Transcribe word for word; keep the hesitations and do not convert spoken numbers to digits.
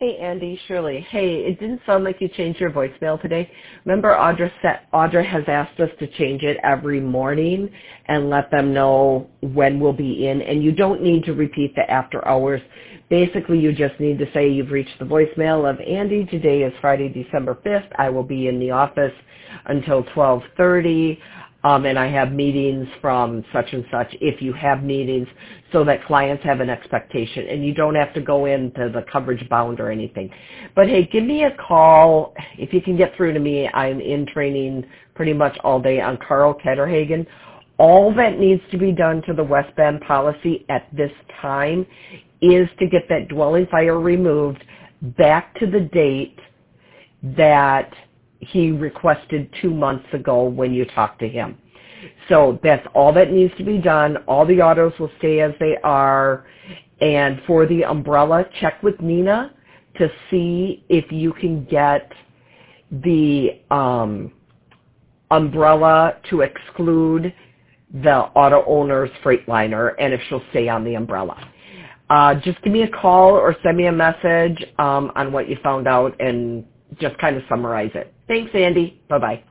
Hey, Andy, Shirley. Hey, it didn't sound like you changed your voicemail today. Remember, Audra, set, Audra has asked us to change it every morning and let them know when we'll be in. And you don't need to repeat the after hours. Basically, you just need to say you've reached the voicemail of Andy. Today is Friday, December fifth. I will be in the office until twelve thirty. Um, and I have meetings from such and such if you have meetings so that clients have an expectation. And you don't have to go into the coverage bound or anything. But, hey, give me a call. If you can get through to me, I'm in training pretty much all day on Carl Ketterhagen. All that needs to be done to the West Bend policy at this time is to get that dwelling fire removed back to the date that he requested two months ago when you talked to him. So that's all that needs to be done. All the autos will stay as they are. And for the umbrella, check with Nina to see if you can get the um, umbrella to exclude the auto owner's Freightliner and if she'll stay on the umbrella. Uh, just give me a call or send me a message um, on what you found out and just kind of summarize it. Thanks, Andy. Bye-bye.